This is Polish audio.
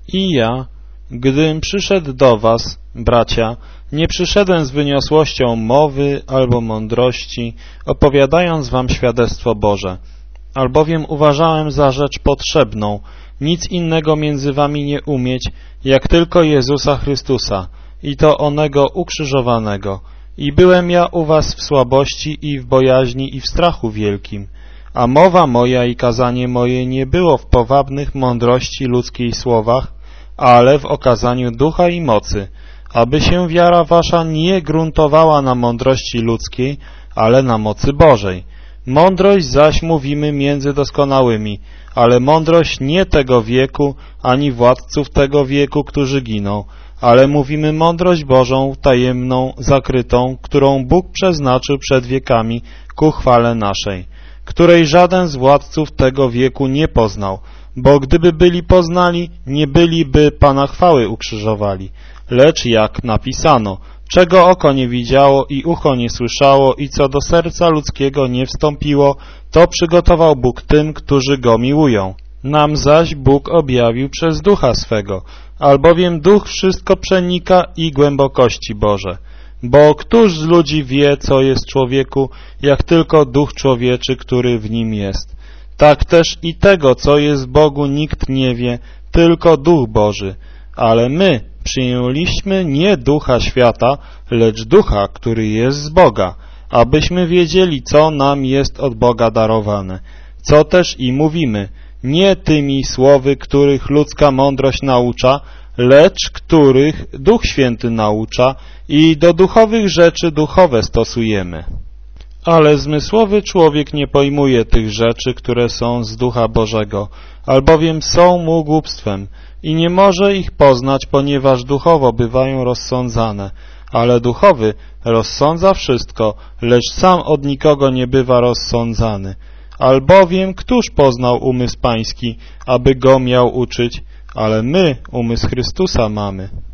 I ja, gdym przyszedł do was, bracia, nie przyszedłem z wyniosłością mowy albo mądrości, opowiadając wam świadectwo Boże, albowiem uważałem za rzecz potrzebną nic innego między wami nie umieć, jak tylko Jezusa Chrystusa, i to onego ukrzyżowanego. I byłem ja u was w słabości i w bojaźni i w strachu wielkim, a mowa moja i kazanie moje nie było w powabnych mądrości ludzkiej słowach, ale w okazaniu ducha i mocy, aby się wiara wasza nie gruntowała na mądrości ludzkiej, ale na mocy Bożej. Mądrość zaś mówimy między doskonałymi, ale mądrość nie tego wieku, ani władców tego wieku, którzy giną, ale mówimy mądrość Bożą, tajemną, zakrytą, którą Bóg przeznaczył przed wiekami ku chwale naszej, której żaden z władców tego wieku nie poznał, bo gdyby byli poznali, nie byliby Pana chwały ukrzyżowali. Lecz jak napisano, czego oko nie widziało i ucho nie słyszało i co do serca ludzkiego nie wstąpiło, to przygotował Bóg tym, którzy Go miłują. Nam zaś Bóg objawił przez Ducha swego, albowiem Duch wszystko przenika i głębokości Boże. Bo któż z ludzi wie, co jest człowieku, jak tylko Duch człowieczy, który w nim jest? Tak też i tego, co jest Bogu, nikt nie wie, tylko Duch Boży. Ale my przyjęliśmy nie ducha świata, lecz Ducha, który jest z Boga, abyśmy wiedzieli, co nam jest od Boga darowane. Co też i mówimy, nie tymi słowy, których ludzka mądrość naucza, lecz których Duch Święty naucza i do duchowych rzeczy duchowe stosujemy. Ale zmysłowy człowiek nie pojmuje tych rzeczy, które są z Ducha Bożego, albowiem są mu głupstwem i nie może ich poznać, ponieważ duchowo bywają rozsądzane, ale duchowy rozsądza wszystko, lecz sam od nikogo nie bywa rozsądzany. Albowiem któż poznał umysł pański, aby go miał uczyć, ale my umysł Chrystusa mamy.